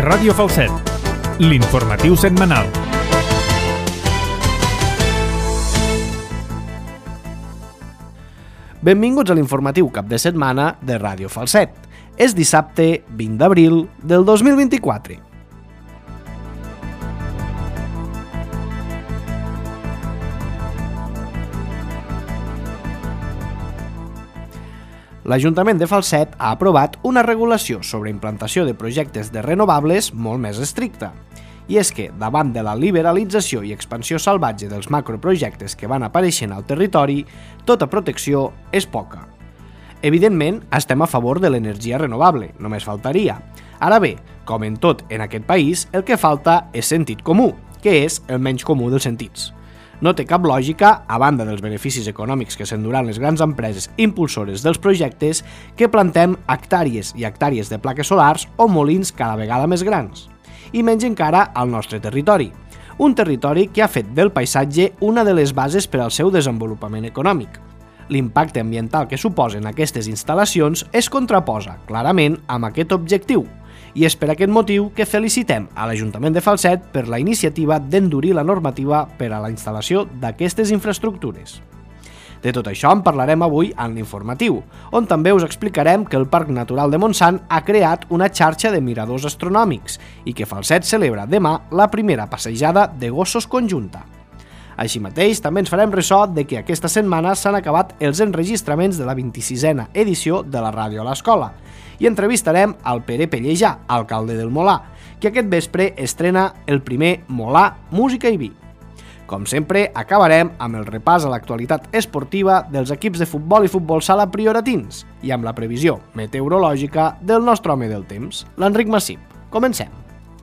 Ràdio Falset, l'informatiu setmanal. Benvinguts a l'informatiu cap de setmana de Ràdio Falset. És dissabte 20 d'abril del 2024. L'Ajuntament de Falset ha aprovat una regulació sobre implantació de projectes de renovables molt més estricta. I és que, davant de la liberalització i expansió salvatge dels macroprojectes que van apareixent al territori, tota protecció és poca. Evidentment, estem a favor de l'energia renovable, només faltaria. Ara bé, com en tot en aquest país, el que falta és sentit comú, que és el menys comú dels sentits. No té cap lògica, a banda dels beneficis econòmics que s'enduran les grans empreses impulsores dels projectes, que plantem hectàrees i hectàrees de plaques solars o molins cada vegada més grans. I menys encara al nostre territori. Un territori que ha fet del paisatge una de les bases per al seu desenvolupament econòmic. L'impacte ambiental que suposen aquestes instal·lacions es contraposa clarament amb aquest objectiu, i és per aquest motiu que felicitem a l'Ajuntament de Falset per la iniciativa d'endurir la normativa per a la instal·lació d'aquestes infraestructures. De tot això en parlarem avui en l'informatiu, on també us explicarem que el Parc Natural de Montsant ha creat una xarxa de miradors astronòmics i que Falset celebra demà la primera passejada de gossos conjunta. Així mateix, també ens farem ressò de que aquesta setmana s'han acabat els enregistraments de la 26a edició de la Ràdio a l'Escola i entrevistarem al Pere Pellejà, alcalde del Molar, que aquest vespre estrena el primer Molar Música i Vi. Com sempre, acabarem amb el repàs a l'actualitat esportiva dels equips de futbol i futbol sala prioratins i amb la previsió meteorològica del nostre home del temps, l'Enric Massip. Comencem.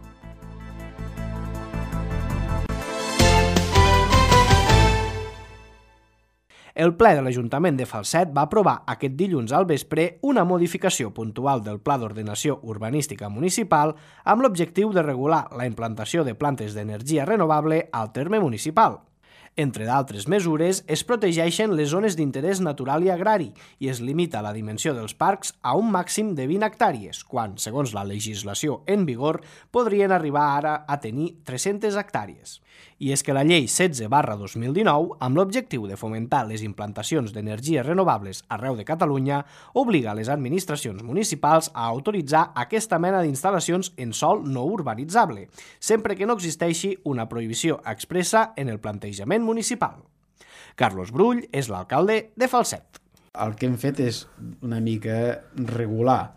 El ple de l'Ajuntament de Falset va aprovar aquest dilluns al vespre una modificació puntual del Pla d'Ordenació Urbanística Municipal amb l'objectiu de regular la implantació de plantes d'energia renovable al terme municipal. Entre d'altres mesures, es protegeixen les zones d'interès natural i agrari i es limita la dimensió dels parcs a un màxim de 20 hectàrees, quan, segons la legislació en vigor, podrien arribar ara a tenir 300 hectàrees. I és que la llei 16/2019, amb l'objectiu de fomentar les implantacions d'energies renovables arreu de Catalunya, obliga les administracions municipals a autoritzar aquesta mena d'instal·lacions en sòl no urbanitzable, sempre que no existeixi una prohibició expressa en el plantejament municipal. Carlos Brull és l'alcalde de Falset. El que hem fet és una mica regular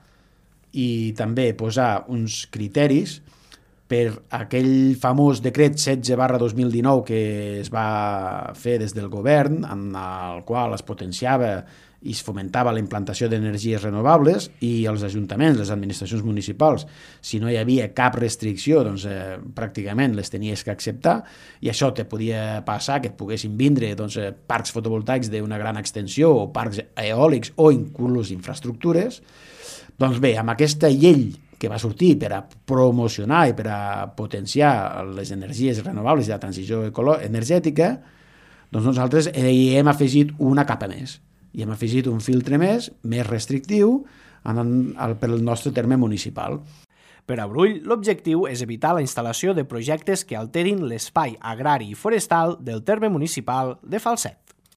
i també posar uns criteris per aquell famós decret 16/2019 que es va fer des del govern, en el qual es potenciava i es fomentava la implantació d'energies renovables i els ajuntaments, les administracions municipals, si no hi havia cap restricció, doncs pràcticament les tenies que acceptar i això te podia passar que et poguessin vindre parcs fotovoltaics d'una gran extensió o parcs eòlics o inclús infraestructures. Doncs bé, amb aquesta llei que va sortir per a promocionar i per a potenciar les energies renovables i la transició energètica, doncs nosaltres hi hem afegit una capa més. I hem afegit un filtre més restrictiu per al nostre terme municipal. Per a Brull, l'objectiu és evitar la instal·lació de projectes que alterin l'espai agrari i forestal del terme municipal de Falset.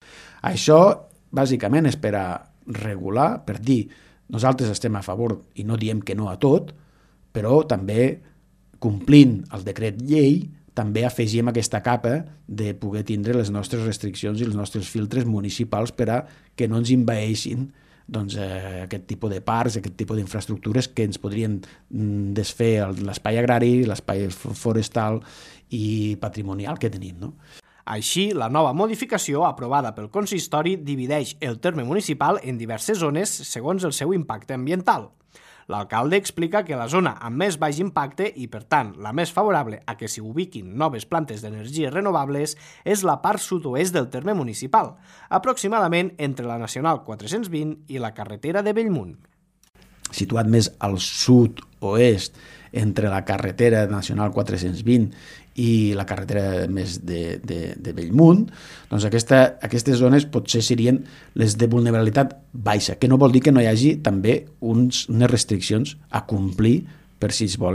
Això, bàsicament, és per a regular, per dir nosaltres estem a favor i no diem que no a tot, però també complint el decret llei també afegim aquesta capa de poder tindre les nostres restriccions i els nostres filtres municipals per a que no ens envaeixin aquest tipus de parcs, aquest tipus d'infraestructures que ens podrien desfer l'espai agrari, l'espai forestal i patrimonial que tenim, no? Així, la nova modificació aprovada pel consistori divideix el terme municipal en diverses zones segons el seu impacte ambiental. L'alcalde explica que la zona amb més baix impacte i, per tant, la més favorable a que s'hi ubiquin noves plantes d'energies renovables és la part sud-oest del terme municipal, aproximadament entre la Nacional 420 i la carretera de Bellmunt. Situat més al sud-oest, entre la carretera nacional 420 i la carretera més de Bellmunt, doncs aquestes zones potser serien les de vulnerabilitat baixa, que no vol dir que no hi hagi també unes restriccions a complir per si es volen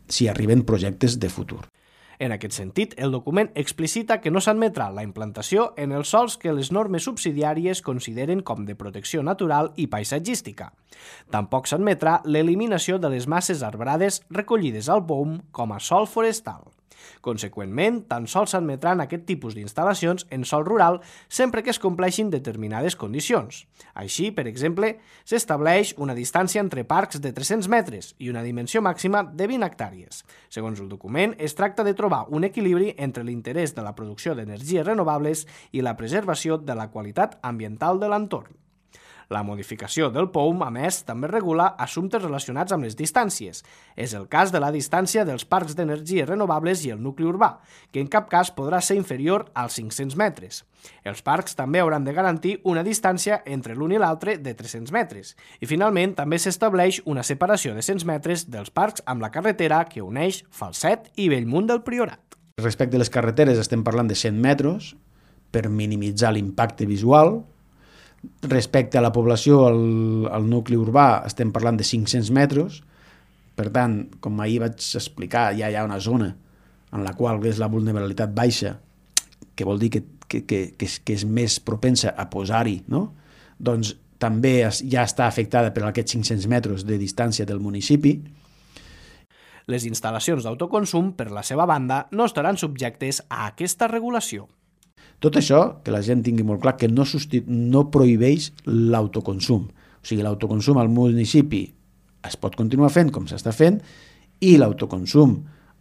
si arriben projectes de futur. En aquest sentit, el document explicita que no s'admetrà la implantació en els sòls que les normes subsidiàries consideren com de protecció natural i paisatgística. Tampoc s'admetrà l'eliminació de les masses arbrades recollides al POUM com a sòl forestal. Conseqüentment, tan sols s'admetran aquest tipus d'instal·lacions en sòl rural sempre que es compleixin determinades condicions. Així, per exemple, s'estableix una distància entre parcs de 300 metres i una dimensió màxima de 20 hectàrees. Segons el document, es tracta de trobar un equilibri entre l'interès de la producció d'energies renovables i la preservació de la qualitat ambiental de l'entorn. La modificació del POUM, a més, també regula assumptes relacionats amb les distàncies. És el cas de la distància dels parcs d'energies renovables i el nucli urbà, que en cap cas podrà ser inferior als 500 metres. Els parcs també hauran de garantir una distància entre l'un i l'altre de 300 metres. I finalment també s'estableix una separació de 100 metres dels parcs amb la carretera que uneix Falset i Bellmunt del Priorat. Respecte a les carreteres estem parlant de 100 metres per minimitzar l'impacte visual. Respecte a la població, al nucli urbà, estem parlant de 500 metres. Per tant, com ahir vaig explicar, ja hi ha una zona en la qual és la vulnerabilitat baixa, que vol dir que és més propensa a posar-hi, no? Doncs també ja està afectada per aquests 500 metres de distància del municipi. Les instal·lacions d'autoconsum, per la seva banda, no estaran subjectes a aquesta regulació. Tot això, que la gent tingui molt clar, que no prohibeix l'autoconsum. O sigui, l'autoconsum al municipi es pot continuar fent com s'està fent i l'autoconsum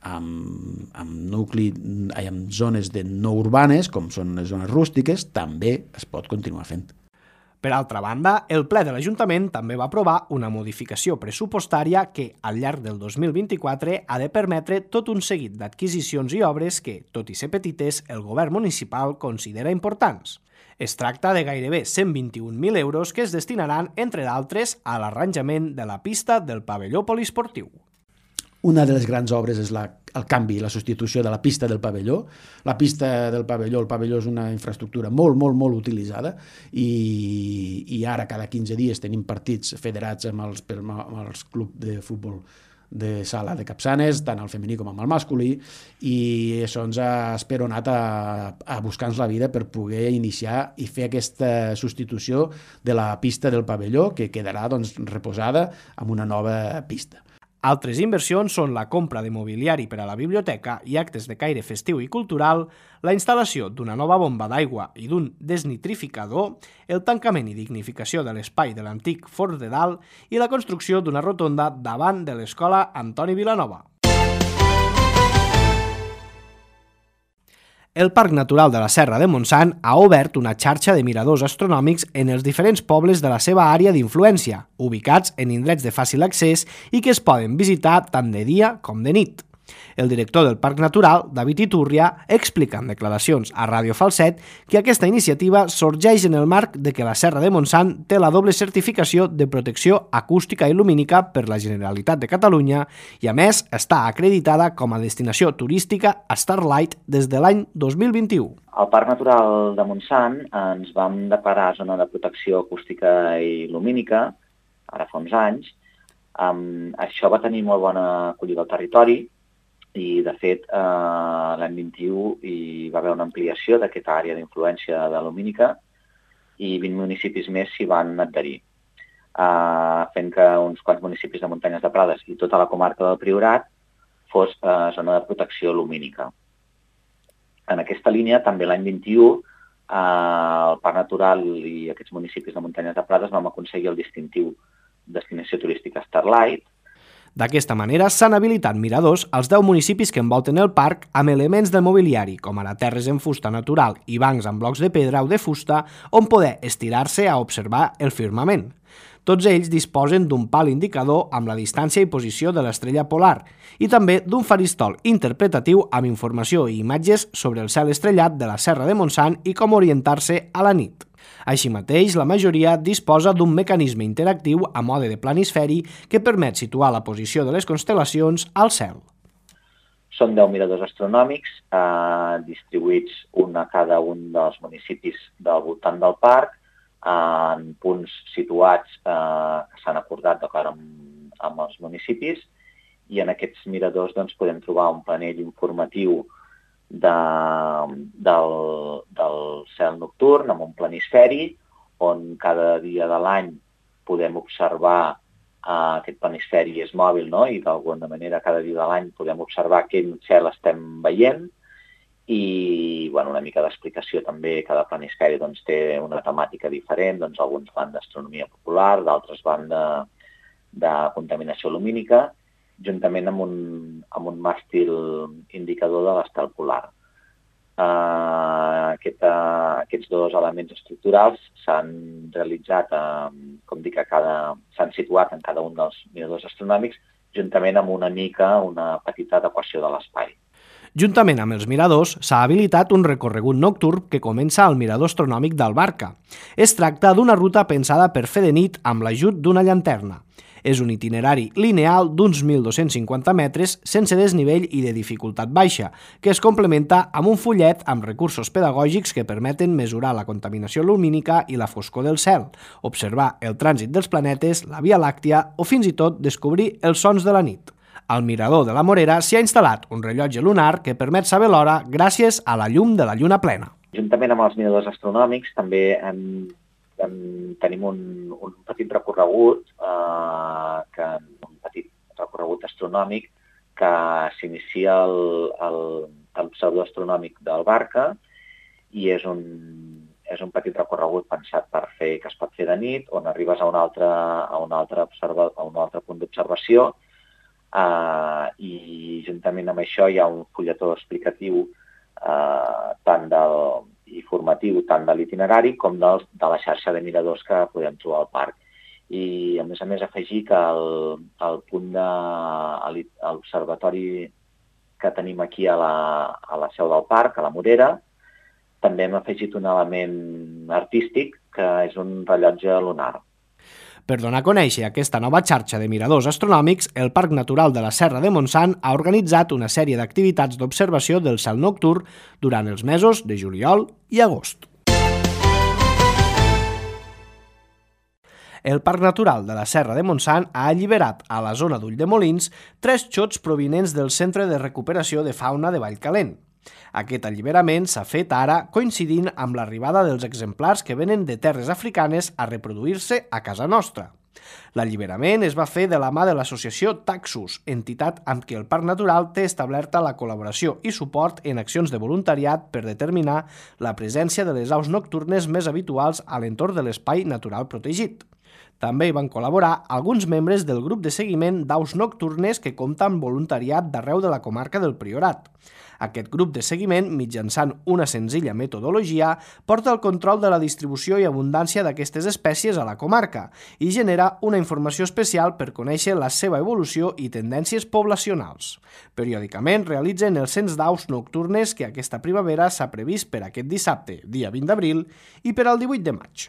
amb zones no urbanes, com són les zones rústiques, també es pot continuar fent. Per altra banda, el ple de l'Ajuntament també va aprovar una modificació pressupostària que, al llarg del 2024, ha de permetre tot un seguit d'adquisicions i obres que, tot i ser petites, el govern municipal considera importants. Es tracta de gairebé 121.000 euros que es destinaran, entre d'altres, a l'arranjament de la pista del pavelló poliesportiu. Una de les grans obres és el canvi, la substitució de la pista del pavelló. La pista del pavelló, el pavelló és una infraestructura molt, molt, molt utilitzada i ara cada 15 dies tenim partits federats amb els clubs de futbol de sala de Capçanes, tant al femení com al masculí, i això ens ha esperonat a buscar-nos la vida per poder iniciar i fer aquesta substitució de la pista del pavelló, que quedarà reposada amb una nova pista. Altres inversions són la compra de mobiliari per a la biblioteca i actes de caire festiu i cultural, la instal·lació d'una nova bomba d'aigua i d'un desnitrificador, el tancament i dignificació de l'espai de l'antic Forn de Dalt i la construcció d'una rotonda davant de l'escola Antoni Vilanova. El Parc Natural de la Serra de Montsant ha obert una xarxa de miradors astronòmics en els diferents pobles de la seva àrea d'influència, ubicats en indrets de fàcil accés i que es poden visitar tant de dia com de nit. El director del Parc Natural, David Iturria, explica en declaracions a Ràdio Falset que aquesta iniciativa sorgeix en el marc de que la Serra de Montsant té la doble certificació de protecció acústica i lumínica per la Generalitat de Catalunya i, a més, està acreditada com a destinació turística Starlight des de l'any 2021. Al Parc Natural de Montsant ens vam declarar zona de protecció acústica i lumínica, ara fa uns anys. Això va tenir molt bona acollida al territori, i, de fet, l'any 21 hi va haver una ampliació d'aquesta àrea d'influència de lumínica i 20 municipis més s'hi van adherir, fent que uns quants municipis de Muntanyes de Prades i tota la comarca del Priorat fos zona de protecció lumínica. En aquesta línia, també l'any 21, el Parc Natural i aquests municipis de Muntanyes de Prades vam aconseguir el distintiu Destinació Turística Starlight. D'aquesta manera, s'han habilitat miradors als 10 municipis que envolten el parc amb elements de mobiliari, com ara terres en fusta natural i bancs amb blocs de pedra o de fusta, on poder estirar-se a observar el firmament. Tots ells disposen d'un pal indicador amb la distància i posició de l'estrella polar i també d'un faristol interpretatiu amb informació i imatges sobre el cel estrellat de la Serra de Montsant i com orientar-se a la nit. Així mateix, la majoria disposa d'un mecanisme interactiu a mode de planisferi que permet situar la posició de les constel·lacions al cel. Són 10 miradors astronòmics distribuïts un a cada un dels municipis del voltant del parc, en punts situats que s'han acordat d'acord amb els municipis, i en aquests miradors doncs, podem trobar un panell informatiu del cel nocturn amb un planisferi, on cada dia de l'any podem observar aquest planisferi és mòbil, no? I d'alguna manera cada dia de l'any podem observar quin cel estem veient i una mica d'explicació també. Cada planisferi doncs, té una temàtica diferent, doncs, alguns van d'astronomia popular, d'altres van de contaminació lumínica, juntament amb un màstil indicador de l'estel polar. Aquests dos elements estructurals s'han realitzat, s'han situat en cada un dels miradors astronòmics, juntament amb una petita adequació de l'espai. Juntament amb els miradors, s'ha habilitat un recorregut nocturn que comença al mirador astronòmic d'Albarca. Es tracta d'una ruta pensada per fer de nit amb l'ajut d'una llanterna. És un itinerari lineal d'uns 1.250 metres sense desnivell i de dificultat baixa, que es complementa amb un fullet amb recursos pedagògics que permeten mesurar la contaminació lumínica i la foscor del cel, observar el trànsit dels planetes, la Via Làctia o fins i tot descobrir els sons de la nit. Al mirador de la Morera s'hi ha instal·lat un rellotge lunar que permet saber l'hora gràcies a la llum de la lluna plena. Juntament amb els miradors astronòmics també tenim un petit recorregut, un petit recorregut astronòmic que s'inicia a l'observador astronòmic d'Albarca i és un petit recorregut pensat que es pot fer de nit, on arribes a un altre punt d'observació i juntament amb això hi ha un fulletó explicatiu i formatiu tant de l'itinerari com de la xarxa de miradors que podem trobar al parc. I a més afegir que al punt de l'observatori que tenim aquí a la seu del parc, a la Morera, també hem afegit un element artístic que és un rellotge lunar. Per donar a conèixer aquesta nova xarxa de miradors astronòmics, el Parc Natural de la Serra de Montsant ha organitzat una sèrie d'activitats d'observació del cel nocturn durant els mesos de juliol i agost. El Parc Natural de la Serra de Montsant ha alliberat a la zona d'Ulldemolins 3 xots provinents del Centre de Recuperació de Fauna de Vallcalent. Aquest alliberament s'ha fet ara coincidint amb l'arribada dels exemplars que venen de terres africanes a reproduir-se a casa nostra. L'alliberament es va fer de la mà de l'associació Taxus, entitat amb qui el Parc Natural té establerta la col·laboració i suport en accions de voluntariat per determinar la presència de les aus nocturnes més habituals a l'entorn de l'espai natural protegit. També hi van col·laborar alguns membres del grup de seguiment d'aus nocturnes que compta amb voluntariat d'arreu de la comarca del Priorat. Aquest grup de seguiment, mitjançant una senzilla metodologia, porta el control de la distribució i abundància d'aquestes espècies a la comarca i genera una informació especial per conèixer la seva evolució i tendències poblacionals. Periòdicament realitzen el cens d'aus nocturnes que aquesta primavera s'ha previst per aquest dissabte, dia 20 d'abril, i per al 18 de maig.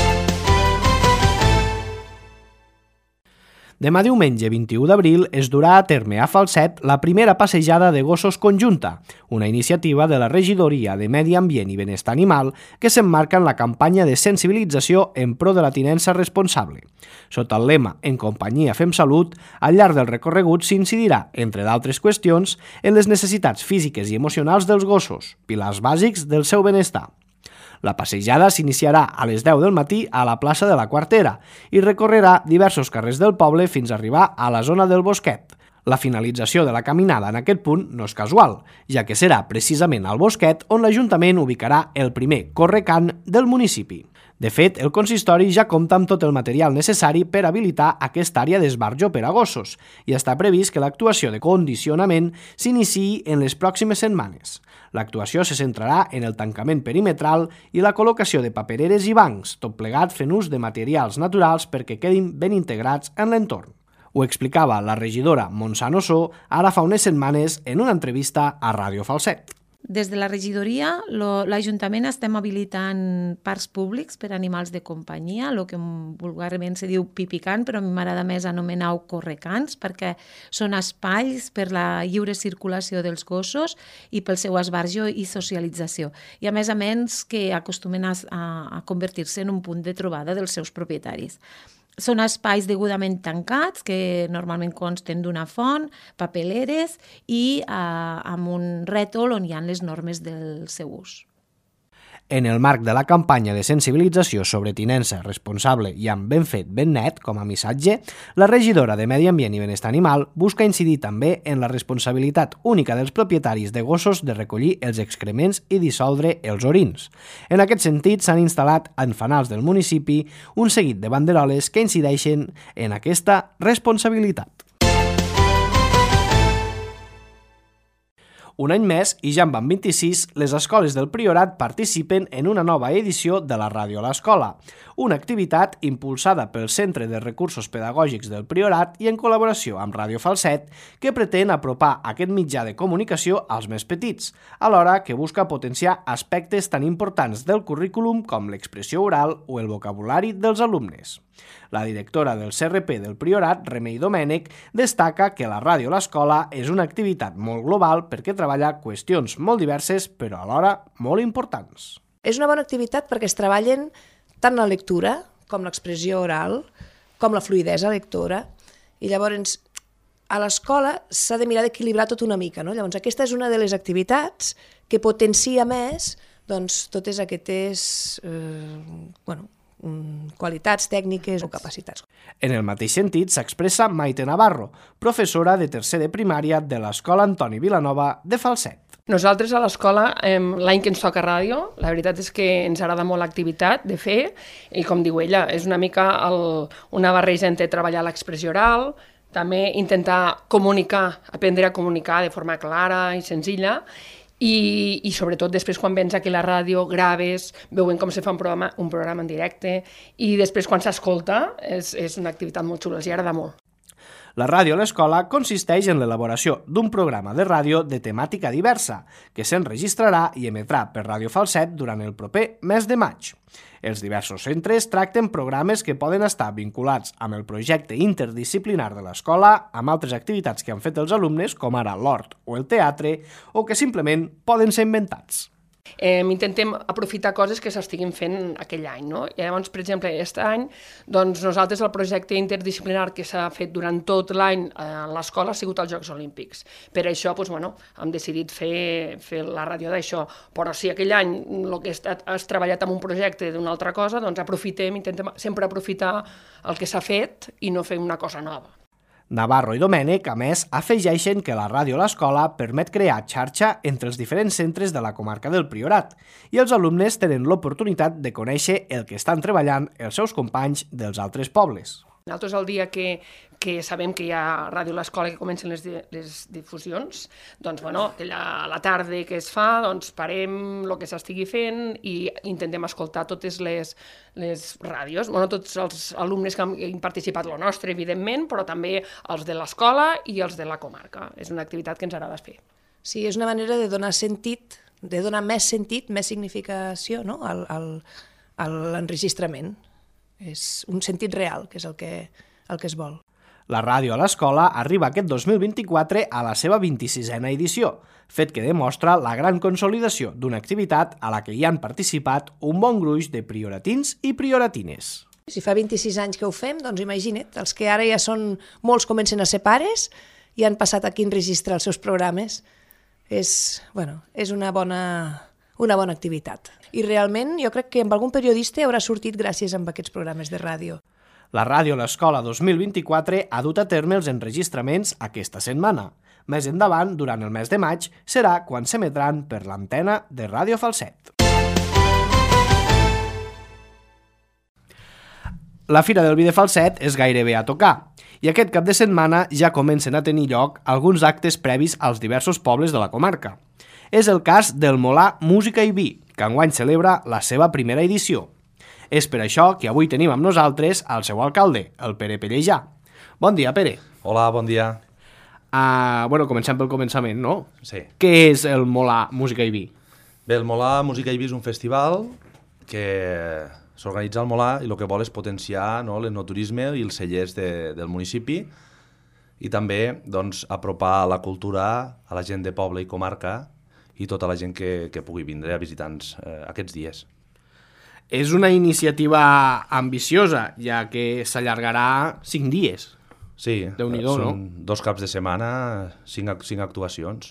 Demà diumenge 21 d'abril es durà a terme a Falset la primera passejada de gossos conjunta, una iniciativa de la Regidoria de Medi Ambient i Benestar Animal que s'emmarca en la campanya de sensibilització en pro de la tinença responsable. Sota el lema En companyia fem salut, al llarg del recorregut s'incidirà, entre d'altres qüestions, en les necessitats físiques i emocionals dels gossos, pilars bàsics del seu benestar. La passejada s'iniciarà a les 10 del matí a la plaça de la Quartera i recorrerà diversos carrers del poble fins a arribar a la zona del Bosquet. La finalització de la caminada en aquest punt no és casual, ja que serà precisament al Bosquet on l'Ajuntament ubicarà el primer correcant del municipi. De fet, el consistori ja compta amb tot el material necessari per habilitar aquesta àrea d'esbarjo per a gossos i està previst que l'actuació de condicionament s'iniciï en les pròximes setmanes. L'actuació se centrarà en el tancament perimetral i la col·locació de papereres i bancs, tot plegat fent ús de materials naturals perquè quedin ben integrats en l'entorn. Ho explicava la regidora Montse Ossó ara fa unes setmanes en una entrevista a Ràdio Falset. Des de la regidoria, l'Ajuntament estem habilitant parcs públics per a animals de companyia, el que vulgarment se diu pipicant, però a mi m'agrada més anomenar-ho correcants, perquè són espais per la lliure circulació dels gossos i pel seu esbarjo i socialització. I a més que acostumen a convertir-se en un punt de trobada dels seus propietaris. Són espais degudament tancats que normalment consten d'una font, papeleres i amb un rètol on hi ha les normes del seu ús. En el marc de la campanya de sensibilització sobre tinença responsable i amb ben fet, ben net, com a missatge, la regidora de Medi Ambient i Benestar Animal busca incidir també en la responsabilitat única dels propietaris de gossos de recollir els excrements i dissoldre els orins. En aquest sentit, s'han instal·lat en fanals del municipi un seguit de banderoles que incideixen en aquesta responsabilitat. Un any més, i ja en van 26, les escoles del Priorat participen en una nova edició de la Ràdio a l'Escola, una activitat impulsada pel Centre de Recursos Pedagògics del Priorat i en col·laboració amb Ràdio Falset, que pretén apropar aquest mitjà de comunicació als més petits, alhora que busca potenciar aspectes tan importants del currículum com l'expressió oral o el vocabulari dels alumnes. La directora del CRP del Priorat, Remei Domènech, destaca que la ràdio a l'escola és una activitat molt global perquè treballa qüestions molt diverses però alhora molt importants. És una bona activitat perquè es treballen tant la lectura com l'expressió oral, com la fluïdesa lectora, i llavors a l'escola s'ha de mirar d'equilibrar tot una mica, no? Llavors aquesta és una de les activitats que potencia més doncs, totes aquestes qualitats tècniques o capacitats. En el mateix sentit s'expressa Maite Navarro, professora de tercer de primària de l'Escola Antoni Vilanova de Falset. Nosaltres a l'escola, l'any que ens toca ràdio, la veritat és que ens agrada molt l'activitat de fer i, com diu ella, és una mica una barreja entre treballar l'expressió oral, també intentar comunicar, aprendre a comunicar de forma clara i senzilla i sobretot després quan vens aquí a la ràdio, graves, veuen com se fa un programa en directe i després quan s'escolta és una activitat molt xula, els agrada molt. La ràdio a l'escola consisteix en l'elaboració d'un programa de ràdio de temàtica diversa, que s'enregistrarà i emetrà per Ràdio Falset durant el proper mes de maig. Els diversos centres tracten programes que poden estar vinculats amb el projecte interdisciplinar de l'escola, amb altres activitats que han fet els alumnes, com ara l'hort o el teatre, o que simplement poden ser inventats. Intentem aprofitar coses que s'estiguin fent aquell any, no? I llavors, per exemple, aquest any, doncs nosaltres el projecte interdisciplinar que s'ha fet durant tot l'any a l'escola ha sigut els Jocs Olímpics. Per això, doncs, hem decidit fer la ràdio d'això, però si aquell any el que has treballat en un projecte d'una altra cosa, doncs intentem sempre aprofitar el que s'ha fet i no fer una cosa nova. Navarro i Domènech, a més, afegeixen que la ràdio a l'escola permet crear xarxa entre els diferents centres de la comarca del Priorat i els alumnes tenen l'oportunitat de conèixer el que estan treballant els seus companys dels altres pobles. Nosaltres el dia que sabem que hi ha ràdio a l'escola que comencen les difusions, doncs, a la tarda que es fa, doncs parem el que s'estigui fent i intentem escoltar totes les ràdios. Tots els alumnes que han participat, el nostre, evidentment, però també els de l'escola i els de la comarca. És una activitat que ens agrada fer. Sí, és una manera de donar sentit, de donar més sentit, més significació, no? a l'enregistrament. És un sentit real, que és el que es vol. La ràdio a l'escola arriba aquest 2024 a la seva 26a edició, fet que demostra la gran consolidació d'una activitat a la que hi han participat un bon gruix de prioratins i prioratines. Si fa 26 anys que ho fem, doncs imagina't, els que ara ja són, molts comencen a ser pares i han passat aquí a enregistrar els seus programes. És una bona activitat. I realment jo crec que amb algun periodista haurà sortit gràcies a aquests programes de ràdio. La ràdio a l'escola 2024 ha dut a terme els enregistraments aquesta setmana. Més endavant, durant el mes de maig, serà quan s'emetran per l'antena de Ràdio Falset. La Fira del Vi de Falset és gairebé a tocar i aquest cap de setmana ja comencen a tenir lloc alguns actes previs als diversos pobles de la comarca. És el cas del Molar Música i Vi, que enguany celebra la seva primera edició. És per això que avui tenim amb nosaltres el seu alcalde, el Pere Pellejà. Bon dia, Pere. Hola, bon dia. Comencem pel començament, no? Sí. Què és el Molar Música i Vi? Bé, el Molar Música i Vi és un festival que s'organitza al Molar i el que vol és potenciar l'enoturisme i els cellers del municipi i també apropar la cultura a la gent de poble i comarca i tota la gent que pugui vindre a visitar-nos aquests dies. És una iniciativa ambiciosa, ja que s'allargarà 5 dies. Sí, Déu-n'hi-do, són 2 caps de setmana, 5 actuacions.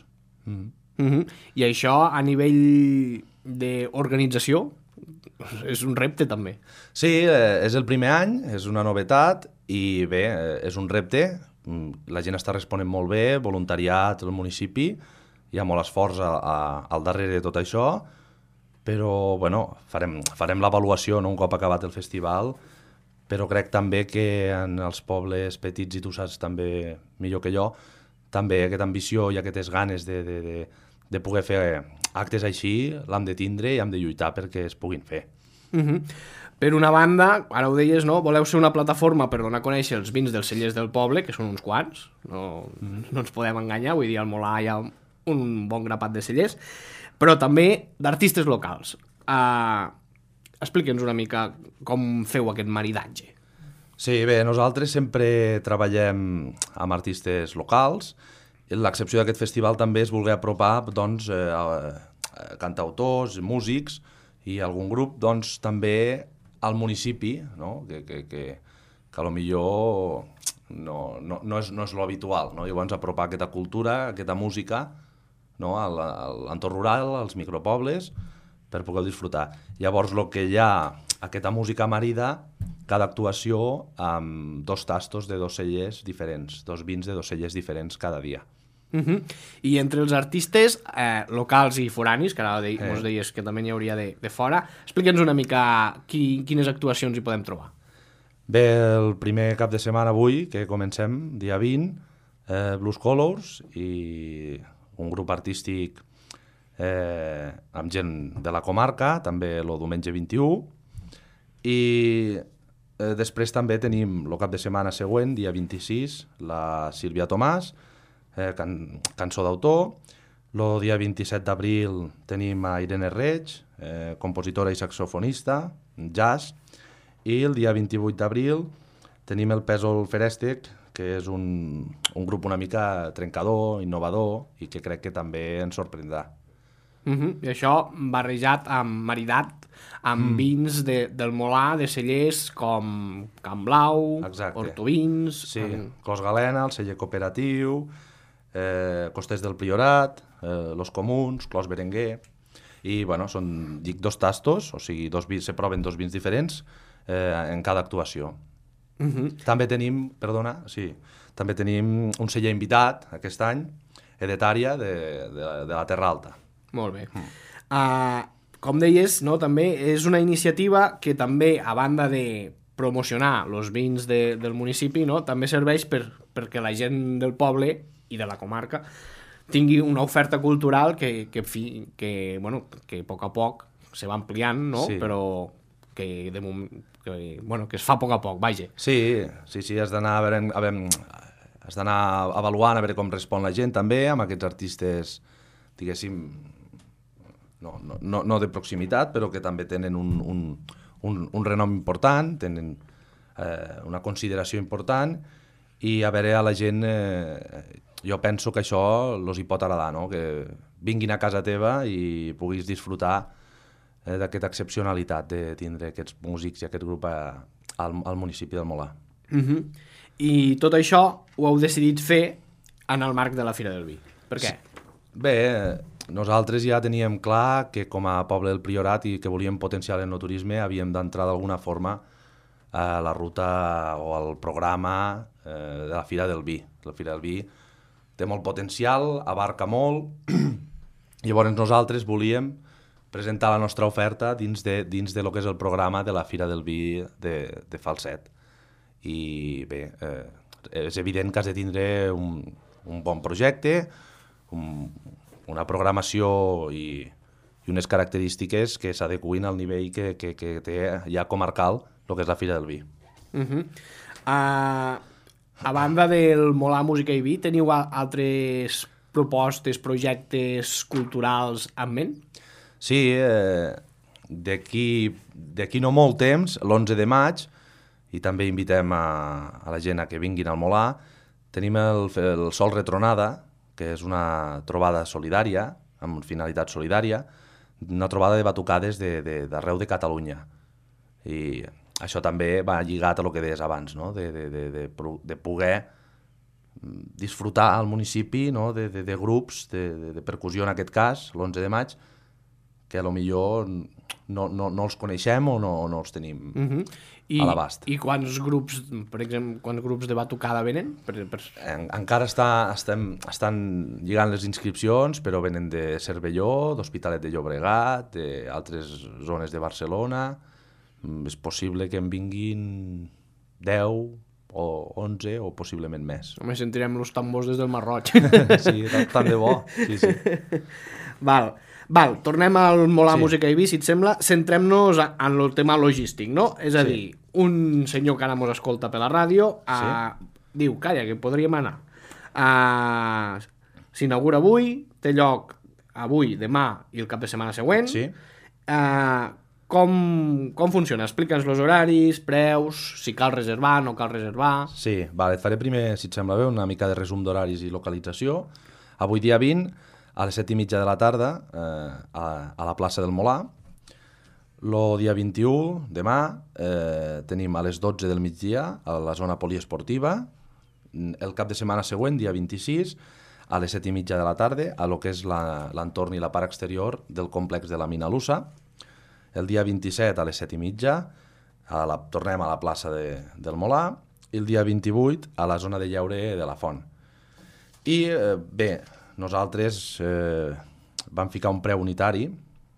I això a nivell d'organització és un repte també. Sí, és el primer any, és una novetat i bé, és un repte. La gent està responent molt bé, voluntariat al municipi, hi ha molt esforç al darrere de tot això, però bueno, farem l'avaluació, no, un cop acabat el festival, però crec també que en els pobles petits, i tu saps també millor que jo, també aquesta ambició i aquestes ganes de poder fer actes així l'hem de tindre i hem de lluitar perquè es puguin fer. Per una banda, ara ho deies, no? Voleu ser una plataforma per donar a conèixer els vins dels cellers del poble, que són uns quants, no ens podem enganyar, vull dir, al Molar hi ha un bon grapat de cellers, però també d'artistes locals. Explique'ns una mica com feu aquest maridatge. Sí, bé, nosaltres sempre treballem amb artistes locals. L'excepció d'aquest festival també és voler apropar doncs, cantautors, músics i algun grup doncs, també al municipi, no? que a lo millor no és lo habitual. No? Llavors apropar aquesta cultura, aquesta música, no? a l'entorn rural, als micropobles, per poder disfrutar. Llavors, el que hi ha, aquesta música marida, cada actuació amb 2 tastos de 2 cellers diferents, 2 vins de 2 cellers diferents cada dia. I entre els artistes locals i foranis, que ara mos deies que també n'hi hauria de fora, explica'ns una mica quines actuacions hi podem trobar. Bé, el primer cap de setmana avui, que comencem, dia 20, Blues Colors i un grup artístic amb gent de la comarca, també el diumenge 21, i després també tenim el cap de setmana següent, dia 26, la Sílvia Tomàs, cançó d'autor. El dia 27 d'abril tenim a Irene Reig, compositora i saxofonista, jazz, i el dia 28 d'abril tenim el Pèsol Ferèstec, que és un grup una mica trencador, innovador, i que crec que també ens sorprendrà. I això maridat amb vins del Molar, de cellers com Can Blau, Hortovins... Sí, Clos Galena, el celler cooperatiu, Costers del Priorat, Los Comuns, Clos Berenguer... I, bueno, són, dic, 2 tastos, o sigui, se proven 2 vins diferents en cada actuació. També tenim, també tenim un celler invitat aquest any, Edetària, de la Terra Alta. Molt bé. Com deies, no, també és una iniciativa que també, a banda de promocionar els vins del municipi, no, també serveix perquè la gent del poble i de la comarca tingui una oferta cultural que a poc a poc se va ampliant, no? Sí. Però que es fa a poc a poc, vaja. Sí, has d'anar avaluant a veure com respon la gent també amb aquests artistes, diguéssim, no de proximitat, però que també tenen un renom important, tenen una consideració important, i a veure a la gent, jo penso que això els hi pot agradar, no? Que vinguin a casa teva i puguis disfrutar d'aquesta excepcionalitat de tindre aquests músics i aquest grup al municipi del Molar. I tot això ho heu decidit fer en el marc de la Fira del Vi. Per què? Bé, nosaltres ja teníem clar que com a poble del Priorat i que volíem potenciar l'enoturisme havíem d'entrar d'alguna forma a la ruta o al programa de la Fira del Vi. La Fira del Vi té molt potencial, abarca molt, llavors nosaltres volíem presentar la nostra oferta dins de lo que és el programa de la Fira del Vi de Falset. I bé, és evident que has de tindre un bon projecte, una programació i unes característiques que s'adeqüin al nivell que té ja comarcal el que és la Fira del Vi. A banda del Molar Música i Vi, teniu altres propostes, projectes culturals en ment? Sí, d'aquí no molt temps, l'11 de maig, i també invitem a la gent a que vinguin al Molar, tenim el Sol Retronada, que és una trobada solidària, amb finalitat solidària, una trobada de batucades d'arreu de Catalunya. I això també va lligat a lo que deies abans, no? de poder disfrutar al municipi, no? de grups de percussió, en aquest cas, l'11 de maig, que potser no els coneixem o no els tenim a l'abast. I quants grups, per exemple, quants grups de batucada venen? Encara estan lligant les inscripcions, però venen de Cervelló, d'Hospitalet de Llobregat, d'altres zones de Barcelona. És possible que en vinguin 10 o 11 o possiblement més. Només sentirem els tambors des del Marroig. Sí, tant de bo. Sí. Val, tornem al Molà Música i Vi, si et sembla. Centrem-nos en el tema logístic, no? És a dir, un senyor que ara mos escolta per la ràdio diu, calla, que podríem anar. S'inaugura avui, té lloc avui, demà i el cap de setmana següent. Sí. Com funciona? Explica'ns els horaris, preus, si cal reservar, no cal reservar... Sí, et faré primer, si et sembla bé, una mica de resum d'horaris i localització. Avui dia 20, a les 7:30 de la tarda, a la plaça del Molà. El dia 21, demà, tenim a les 12 del migdia, a la zona poliesportiva. El cap de setmana següent, dia 26, a les 7:30 de la tarda, a lo que és l'entorn i la part exterior del complex de la Mina Lusa. El dia 27 a les 7:30 tornem a la plaça del Molà i el dia 28 a la zona de lleure de la Font. I bé, nosaltres vam ficar un preu unitari.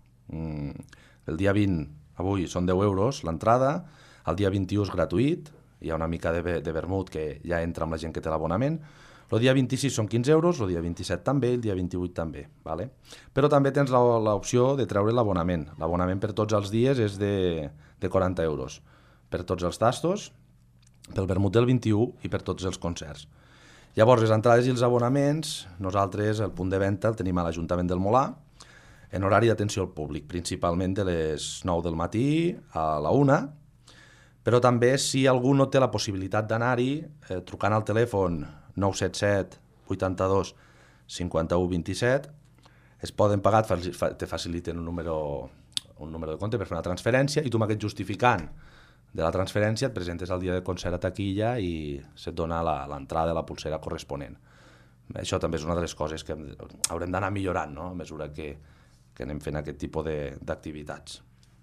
El dia 20, avui, són 10 euros l'entrada, el dia 21 és gratuït, hi ha una mica de vermut que ja entra amb la gent que té l'abonament. El dia 26 són 15 euros, el dia 27 també, el dia 28 també. Vale? Però també tens l'opció de treure l'abonament. L'abonament per tots els dies és de 40 euros. Per tots els tastos, pel vermut del 21 i per tots els concerts. Llavors, les entrades i els abonaments, nosaltres el punt de venda el tenim a l'Ajuntament del Molà, en horari d'atenció al públic, principalment de les 9 del matí a la 1, però també si algú no té la possibilitat d'anar-hi, trucant al telèfon 977 82 51 27, es poden pagar, te faciliten un número de compte per fer una transferència i tu amb aquest justificant de la transferència et presentes al dia de concert a taquilla i se't dona l'entrada, la pulsera corresponent. Això també és una de les coses que haurem d'anar millorant, no? A mesura que anem fent aquest tipus d'activitats.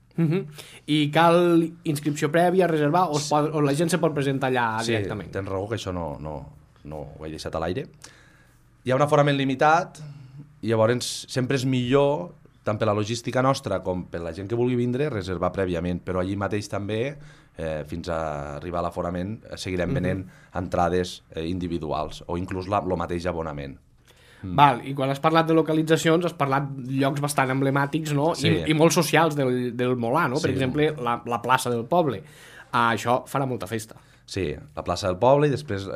I cal inscripció prèvia, reservar, o la gent se pot presentar allà directament? Sí, tens raó que això no ho he deixat a l'aire. Hi ha un aforament limitat i llavors sempre és millor, tant per la logística nostra com per la gent que vulgui vindre, reservar prèviament, però allí mateix també, fins a arribar a l'aforament, seguirem venent entrades individuals o inclús el mateix abonament. Val, i quan has parlat de localitzacions has parlat de llocs bastant emblemàtics, no? Sí. I molt socials del Molà, no? Per exemple, la plaça del poble. Això farà molta festa. Sí, la plaça del poble i després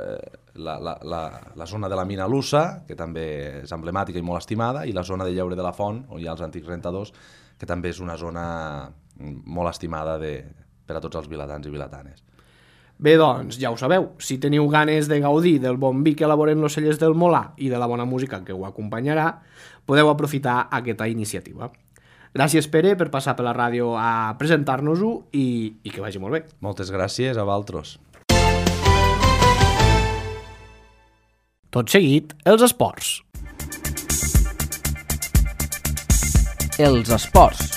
la zona de la Mina Lusa, que també és emblemàtica i molt estimada, i la zona de Lleure de la Font, on hi ha els antics rentadors, que també és una zona molt estimada per a tots els vilatans i vilatanes. Bé, doncs, ja ho sabeu, si teniu ganes de gaudir del bon vi que elaboren els cellers del Molà i de la bona música que ho acompanyarà, podeu aprofitar aquesta iniciativa. Gràcies, Pere, per passar per la ràdio a presentar-nos-ho i que vagi molt bé. Moltes gràcies a vosaltres. Tot seguit, els esports. Els esports.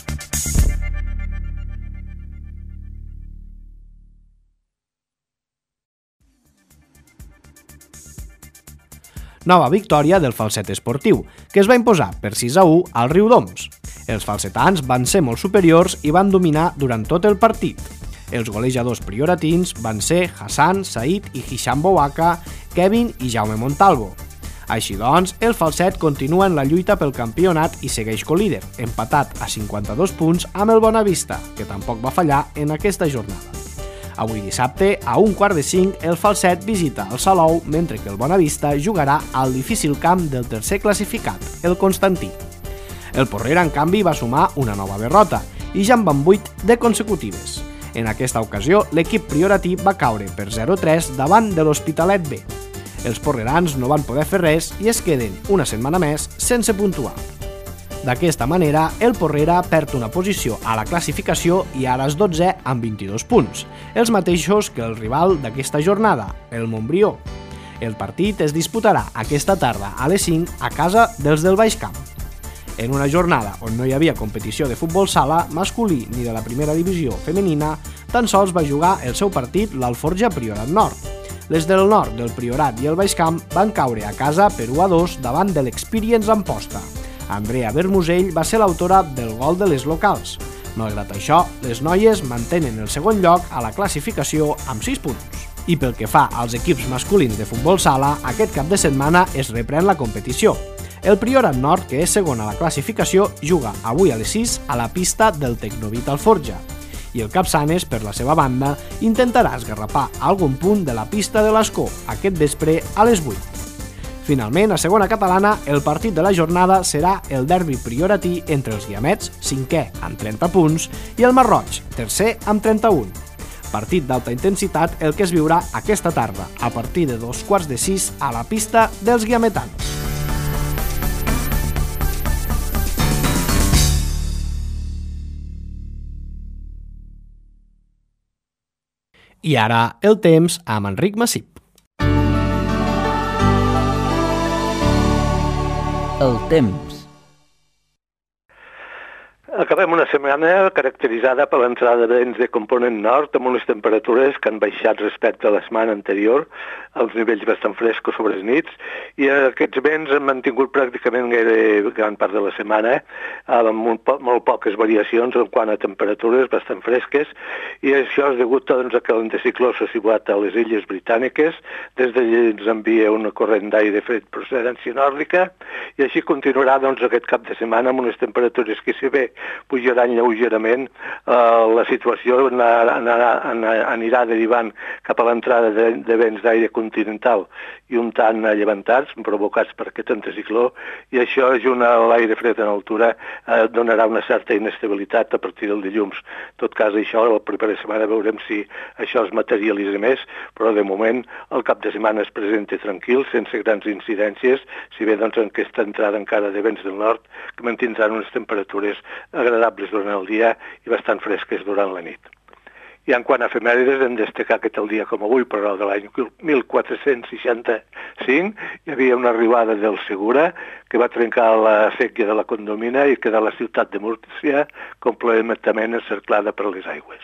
Nova victòria del falset esportiu, que es va imposar per 6-1 al Riudoms. Els falsetans van ser molt superiors i van dominar durant tot el partit. Els golejadors prioratins van ser Hassan, Said i Hisham Bouaka, Kevin i Jaume Montalvo. Així doncs, el falset continua en la lluita pel campionat i segueix colíder, empatat a 52 punts amb el Bonavista, que tampoc va fallar en aquesta jornada. Avui dissabte, a 4:45, el falset visita el Salou, mentre que el Bonavista jugarà al difícil camp del tercer classificat, el Constantí. El Porrera, en canvi, va sumar una nova derrota, i ja en van 8 de consecutives. En aquesta ocasió, l'equip prioratí va caure per 0-3 davant de l'Hospitalet B. Els porrerans no van poder fer res i es queden una setmana més sense puntuar. D'aquesta manera, el Porrera perd una posició a la classificació i ara és 12è amb 22 punts, els mateixos que el rival d'aquesta jornada, el Montbrió. El partit es disputarà aquesta tarda a les 5 a casa dels del Baix Camp. En una jornada on no hi havia competició de futbol sala masculí ni de la primera divisió femenina, tan sols va jugar el seu partit l'Alforja Priorat Nord. Les del nord del Priorat i el Baix Camp van caure a casa per 1-2 davant de l'Experience Amposta. Andrea Bermusell va ser l'autora del gol de les locals. Malgrat això, les noies mantenen el segon lloc a la classificació amb 6 punts. I pel que fa als equips masculins de futbol sala, aquest cap de setmana es reprèn la competició. El Priorat Nord, que és segon a la classificació, juga avui a les 6 a la pista del Tecnovit Alforja. I el Capçanes, per la seva banda, intentarà esgarrapar algun punt de la pista de l'Escó aquest vespre a les 8. Finalment, a segona catalana, el partit de la jornada serà el derbi prioratí entre els Guiamets, 5è amb 30 punts, i el Marroig, 3è amb 31. Partit d'alta intensitat el que es viurà aquesta tarda, a partir de 5:15 a la pista dels guiametans. I ara el temps amb Enric Massip. El temps. Acabem una setmana caracteritzada per l'entrada de vents de component nord amb unes temperatures que han baixat respecte a la setmana anterior, als nivells bastant frescos sobre les nits, i aquests vents han mantingut pràcticament gran part de la setmana, amb molt poques variacions en quant a temperatures bastant fresques, i això és degut a que l'anticicló s'ha situat a les illes britàniques, des d'allí ens envia una corrent d'aire fred procedència nòrdica, i així continuarà aquest cap de setmana amb unes temperatures que, si bé pujaran lleugerament, la situació anirà derivant cap a l'entrada de vents d'aire continental i un tant llevantats, provocats per aquest anticicló, i això, junt a l'aire fred en altura, donarà una certa inestabilitat a partir del dilluns. En tot cas, això, la propera setmana veurem si això es materialitza més, però de moment el cap de setmana es presenta tranquil, sense grans incidències, si bé en aquesta entrada encara de vents del nord, que mantindran unes temperatures agradables durant el dia i bastant fresques durant la nit. I en quant a efemèrides, hem de destacar que tal dia com avui, però de l'any 1465, hi havia una arribada del Segura que va trencar la sèquia de la Condomina i quedar la ciutat de Múrcia completament encerclada per les aigües.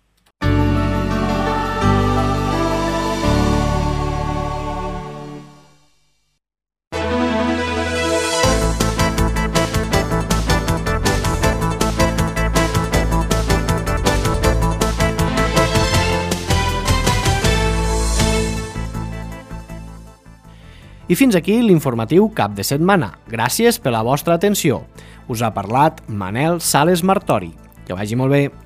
I fins aquí l'informatiu cap de setmana. Gràcies per la vostra atenció. Us ha parlat Manel Sales Martori. Que vagi molt bé.